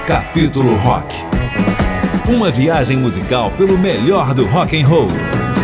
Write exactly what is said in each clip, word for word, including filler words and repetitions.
Capítulo Rock. Uma viagem musical pelo melhor do rock and roll.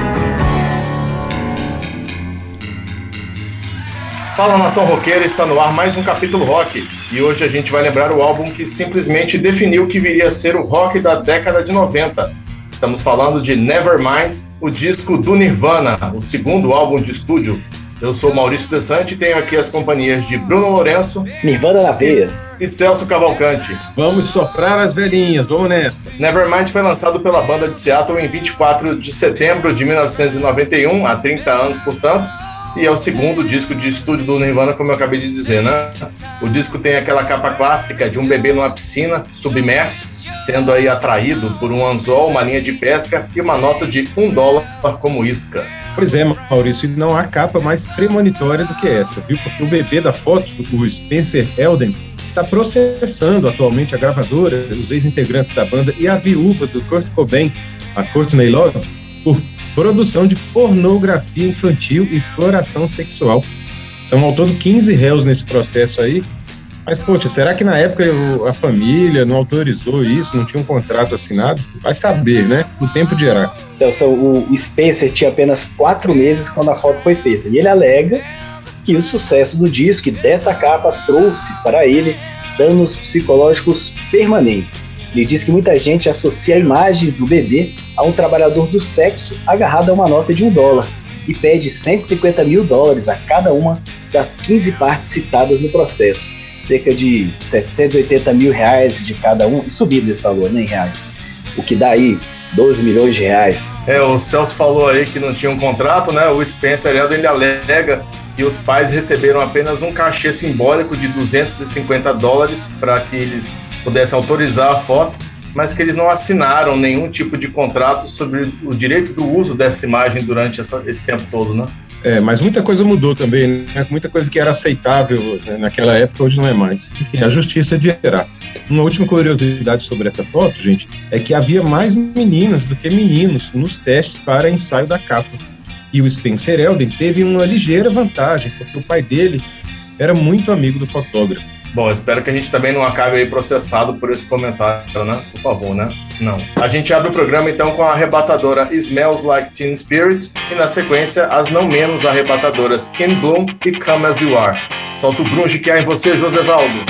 Fala, nação roqueira, está no ar mais um Capítulo Rock. E hoje a gente vai lembrar o álbum que simplesmente definiu o que viria a ser o rock da década de noventa. Estamos falando de Nevermind, o disco do Nirvana, o segundo álbum de estúdio. Eu sou Maurício Desante e tenho aqui as companhias de Bruno Lourenço, Nirvana na veia, e Celso Cavalcante. Vamos soprar as velhinhas, vamos nessa. Nevermind foi lançado pela banda de Seattle em vinte e quatro de setembro de mil novecentos e noventa e um, há trinta anos, portanto, e é o segundo disco de estúdio do Nirvana, como eu acabei de dizer, né? O disco tem aquela capa clássica de um bebê numa piscina, submerso, sendo aí atraído por um anzol, uma linha de pesca e uma nota de um dólar como isca. Pois é, Maurício, não há capa mais premonitória do que essa, viu? Porque o bebê da foto, o Spencer Elden, está processando atualmente a gravadora, os ex-integrantes da banda e a viúva do Kurt Cobain, a Courtney Love, por produção de pornografia infantil e exploração sexual. São ao todo quinze réus nesse processo aí. Mas, poxa, será que na época a família não autorizou isso, não tinha um contrato assinado? Vai saber, né? O tempo dirá. Então, o Spencer tinha apenas quatro meses quando a foto foi feita. E ele alega que o sucesso do disco e dessa capa trouxe para ele danos psicológicos permanentes. Ele diz que muita gente associa a imagem do bebê a um trabalhador do sexo agarrado a uma nota de um dólar e pede cento e cinquenta mil dólares a cada uma das quinze partes citadas no processo. Cerca de setecentos e oitenta mil reais de cada um, e subido esse valor, né, em reais, o que dá aí doze milhões de reais. É, o Celso falou aí que não tinha um contrato, né? O Spencer ele alega que os pais receberam apenas um cachê simbólico de duzentos e cinquenta dólares para que eles pudessem autorizar a foto, mas que eles não assinaram nenhum tipo de contrato sobre o direito do uso dessa imagem durante essa, esse tempo todo, né? É, mas muita coisa mudou também, né? Muita coisa que era aceitável, né, naquela época, hoje não é mais. Enfim, a justiça dirá. Uma última curiosidade sobre essa foto, gente, é que havia mais meninas do que meninos nos testes para ensaio da capa. E o Spencer Elden teve uma ligeira vantagem, porque o pai dele era muito amigo do fotógrafo. Bom, eu espero que a gente também não acabe aí processado por esse comentário, né? Por favor, né? Não. A gente abre o programa, então, com a arrebatadora Smells Like Teen Spirit e, na sequência, as não menos arrebatadoras In Bloom e Come As You Are. Solta o grunge que há em você, Josevaldo.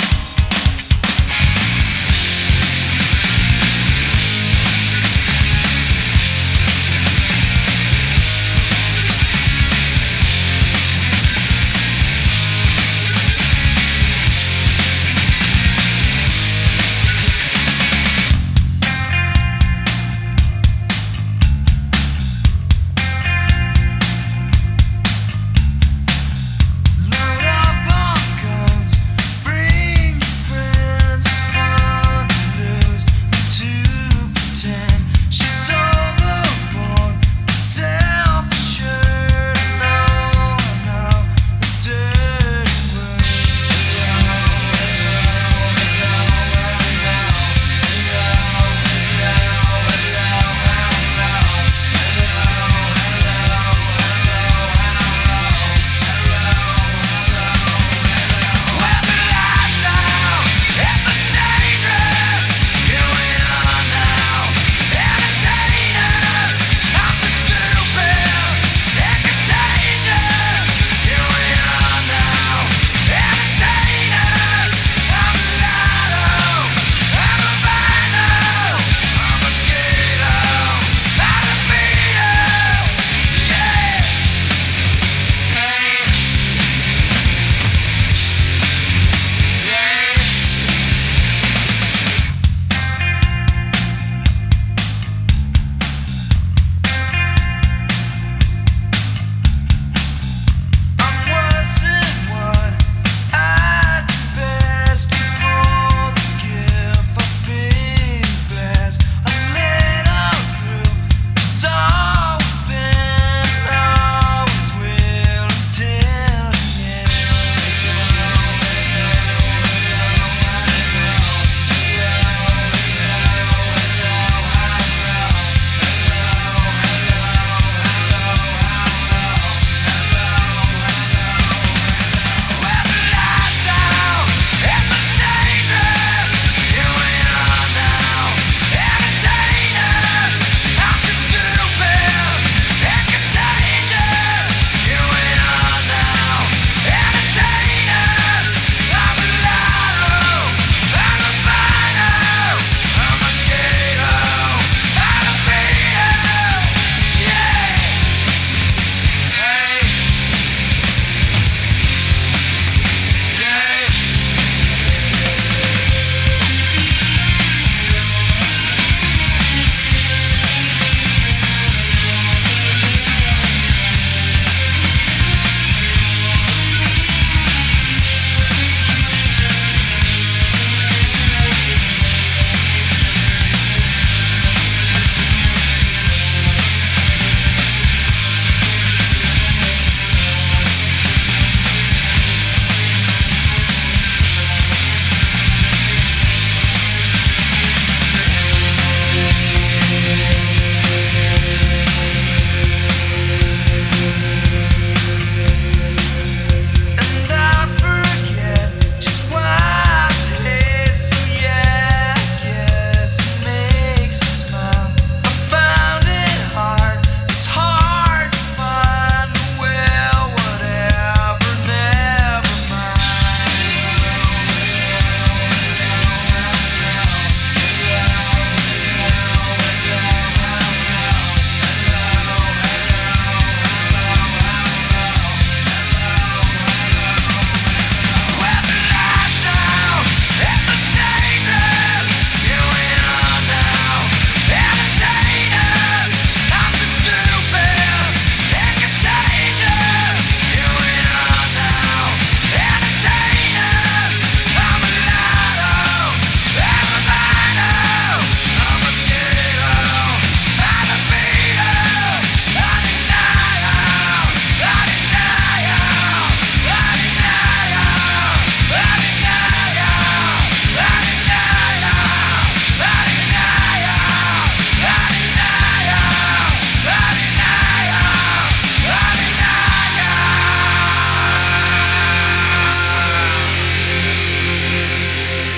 Bring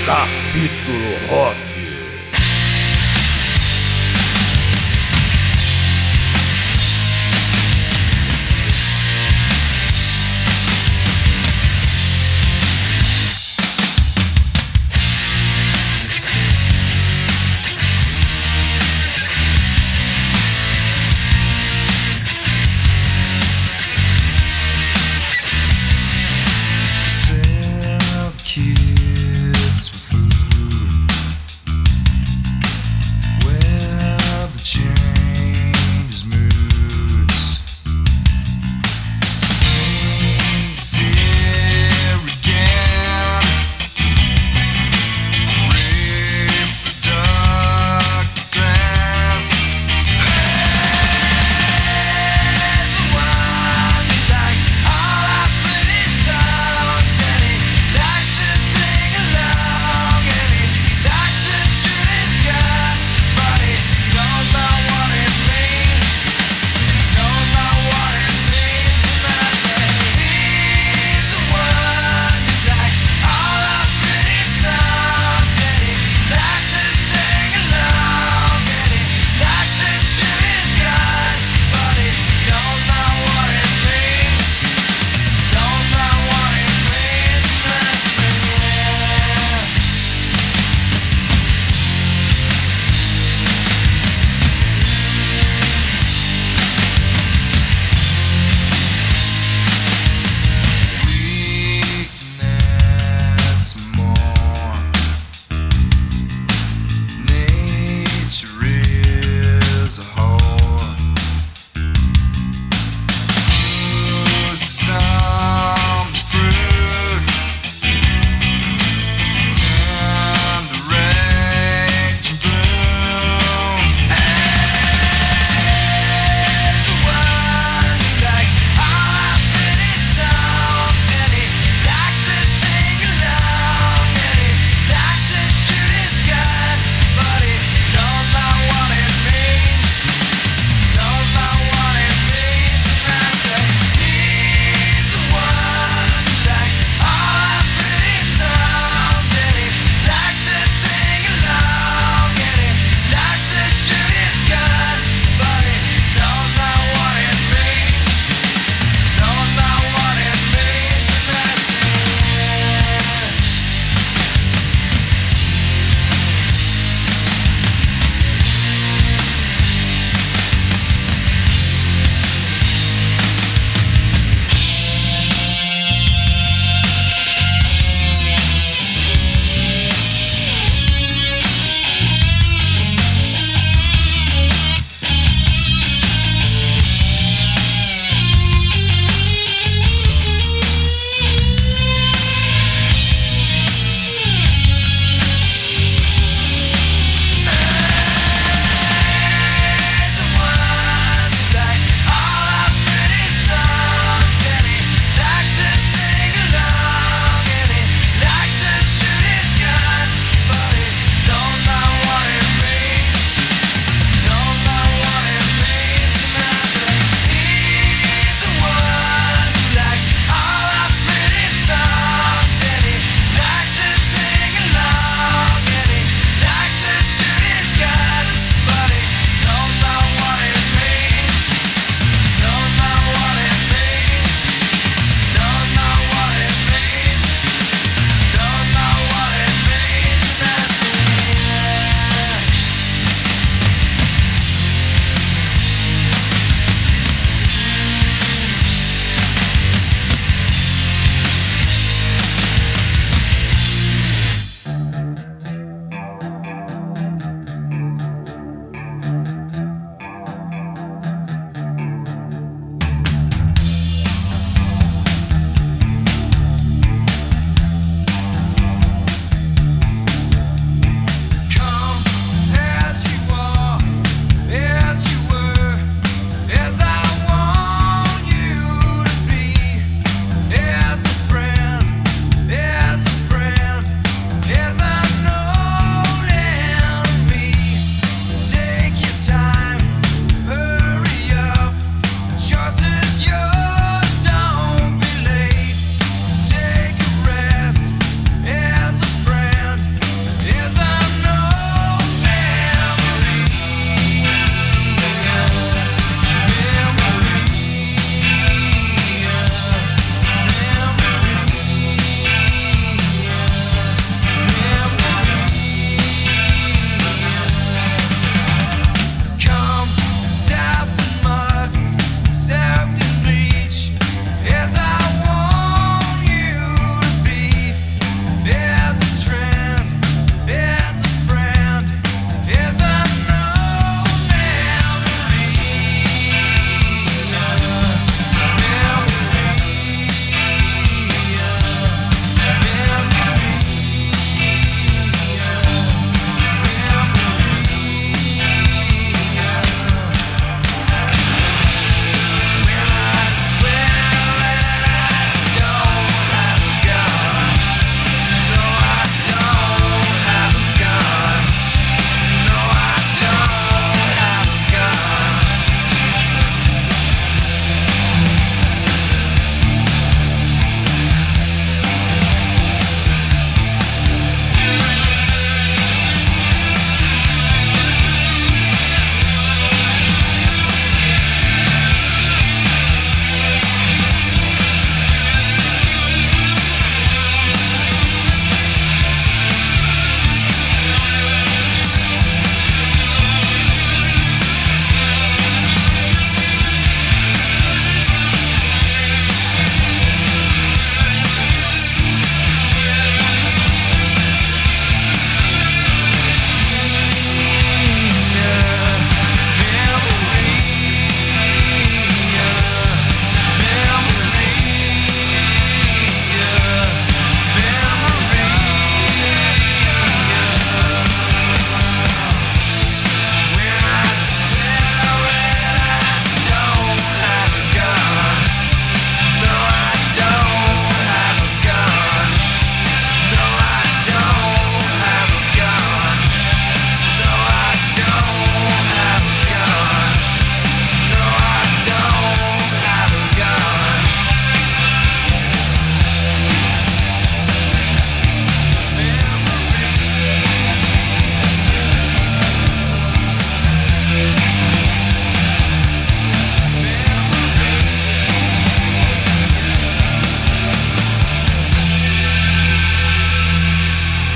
Capítulo Rock. Sell kids for food.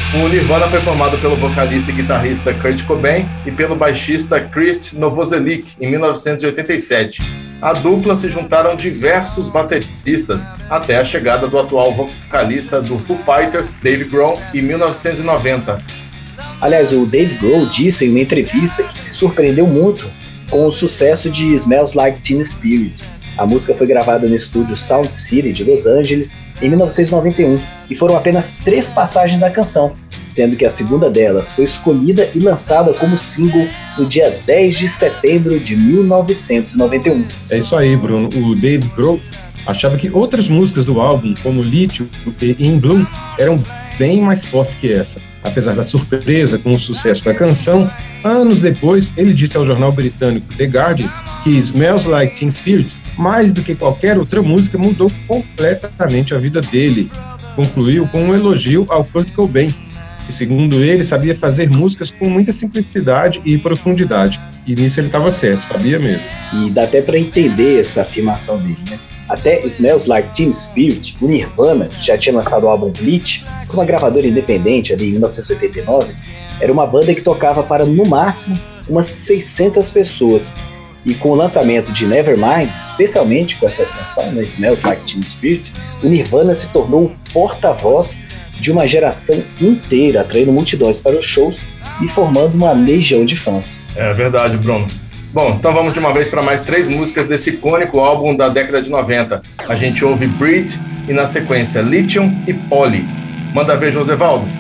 O Nirvana foi formado pelo vocalista e guitarrista Kurt Cobain e pelo baixista Krist Novoselic em mil novecentos e oitenta e sete. À dupla se juntaram diversos bateristas até a chegada do atual vocalista do Foo Fighters, Dave Grohl, em mil novecentos e noventa. Aliás, o Dave Grohl disse em uma entrevista que se surpreendeu muito com o sucesso de Smells Like Teen Spirit. A música foi gravada no estúdio Sound City de Los Angeles em mil novecentos e noventa e um e foram apenas três passagens da canção, sendo que a segunda delas foi escolhida e lançada como single no dia dez de setembro de mil novecentos e noventa e um. É isso aí, Bruno. O Dave Grohl achava que outras músicas do álbum, como Lithium e In Bloom, eram bem mais fortes que essa. Apesar da surpresa com o sucesso da canção, anos depois ele disse ao jornal britânico The Guardian que Smells Like Teen Spirit, mais do que qualquer outra música, mudou completamente a vida dele. Concluiu com um elogio ao Kurt Cobain, que, segundo ele, sabia fazer músicas com muita simplicidade e profundidade. E nisso ele estava certo, sabia mesmo. E dá até para entender essa afirmação dele, né? Até Smells Like Teen Spirit, o Nirvana, que já tinha lançado o álbum Bleach, com uma gravadora independente ali em mil novecentos e oitenta e nove, era uma banda que tocava para, no máximo, umas seiscentas pessoas. E com o lançamento de Nevermind, especialmente com essa canção, né, Smells Like Teen Spirit, o Nirvana se tornou o porta-voz de uma geração inteira, atraindo multidões para os shows e formando uma legião de fãs. É verdade, Bruno. Bom, então vamos de uma vez para mais três músicas desse icônico álbum da década de noventa. A gente ouve Breathe e, na sequência, Lithium e Polly. Manda ver, Josevaldo.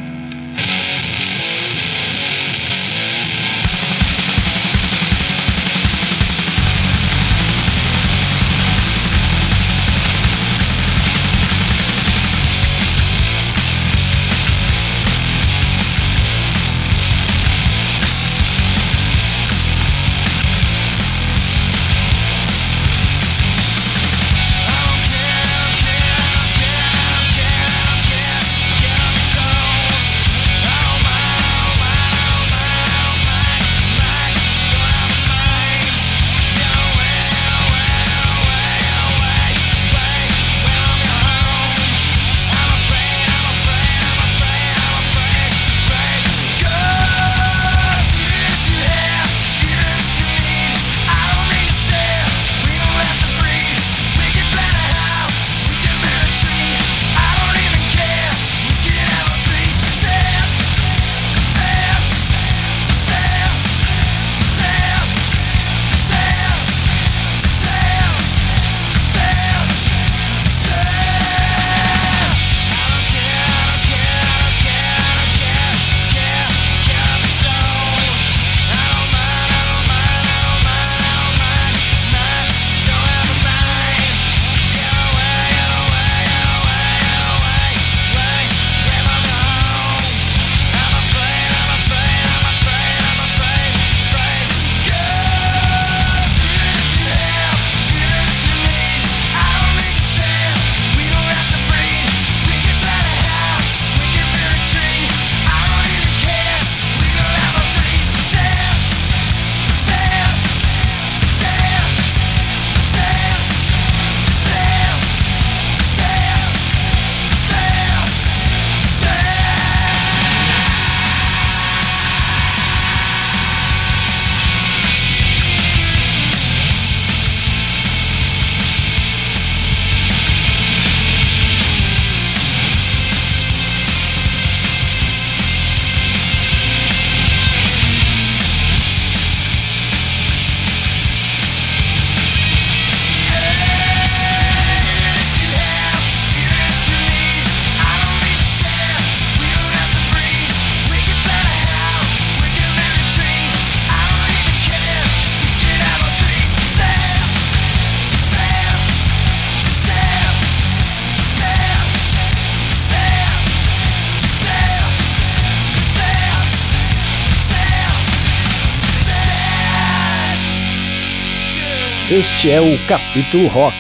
Este é o Capítulo Rock.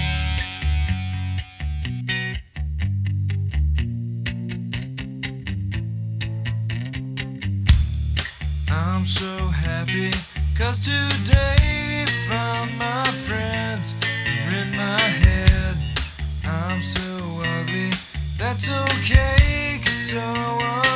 I'm so happy, cause today found my friends in my head. I'm so ugly, that's okay, cause so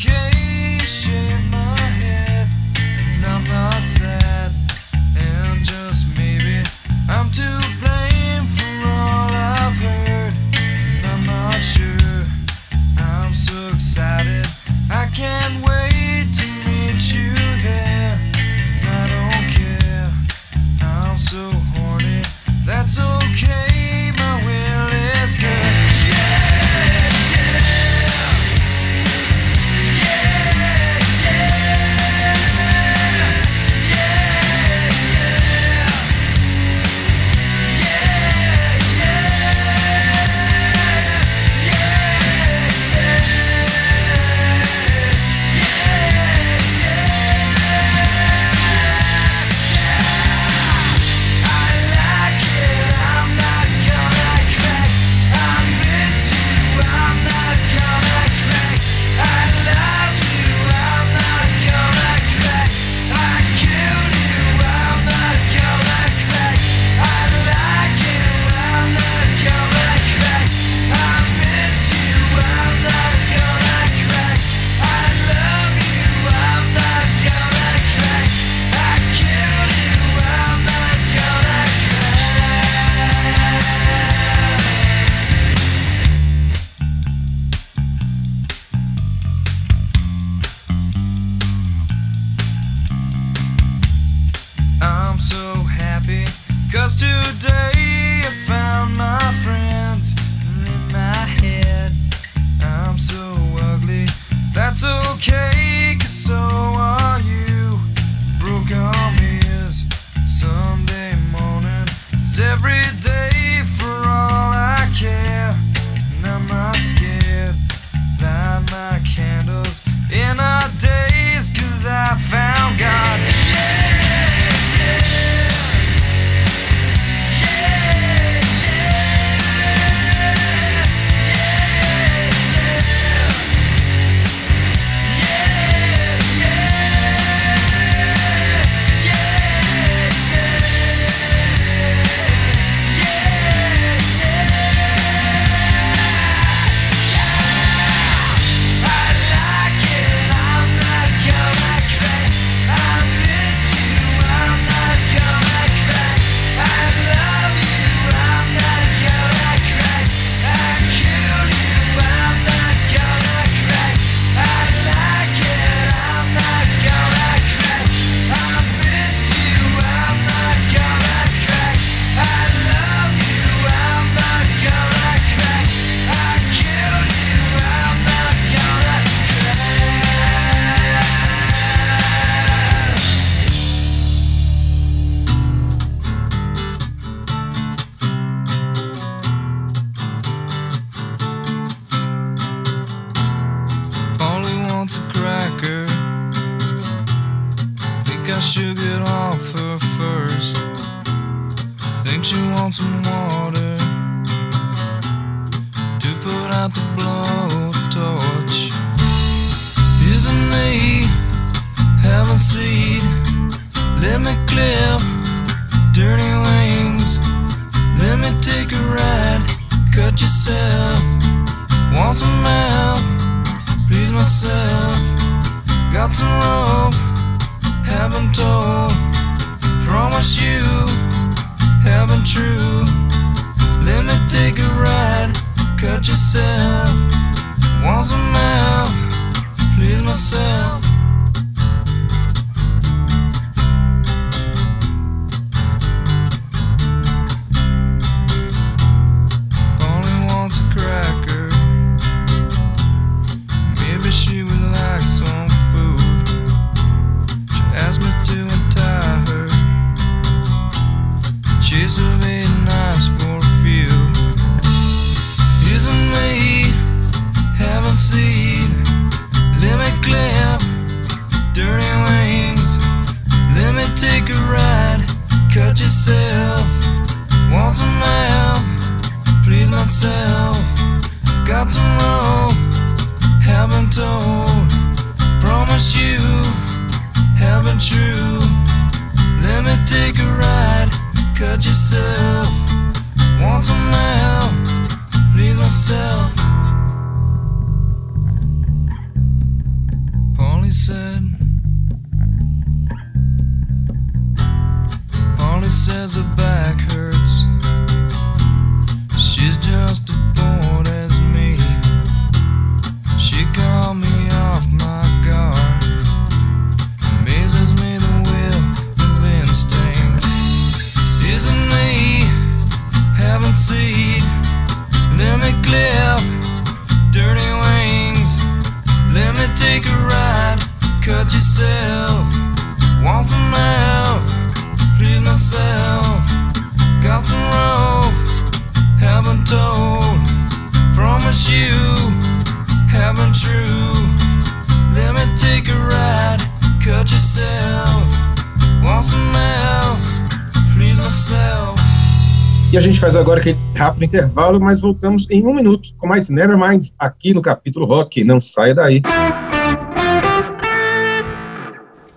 okay, shake my head, and I'm not sad, and just maybe I'm to blame for all I've heard, and I'm not sure. I'm so excited, I can't wait to meet you there, and I don't care, I'm so horny, that's okay, my will is good. Cause today I found my friends in my head. I'm so ugly, that's okay, cause so are you. Broke arm is Sunday morning, is every day for all I care. And I'm not scared, light my candles in our days, cause I found God. Yeah! A cracker, think I should get off her first. Think she wants some water to put out the blowtorch. Isn't me having seed? Let me clip dirty wings. Let me take a ride, cut yourself. Want some help? Please myself, got some rope, haven't told, promise you, haven't true. Let me take a ride, cut yourself, want some help, please myself. Only wants a cracker. She would like some food. She asked me to untie her. She's surveyed nice for a few. Isn't me having seed? Let me clip dirty wings. Let me take a ride, cut yourself. Want some help? Please myself. Got some rope, haven't told, promise you, haven't true. Let me take a ride, cut yourself. Want some help, please myself. said. Polly says her back hurts. She's just as bored as me. She called me off my guard. Amazes me the will of instinct. Isn't me having seed? Let me clip dirty wings. Let me take a ride. Cut yourself. Want some help? Please myself. Got some rope. Haven't told. Promise you. Haven't true. Let me take a ride. Cut yourself. Want some help? Please myself. E a gente faz agora aquele rápido intervalo, mas voltamos em um minuto com mais Nevermind aqui no Capítulo Rock. Não saia daí.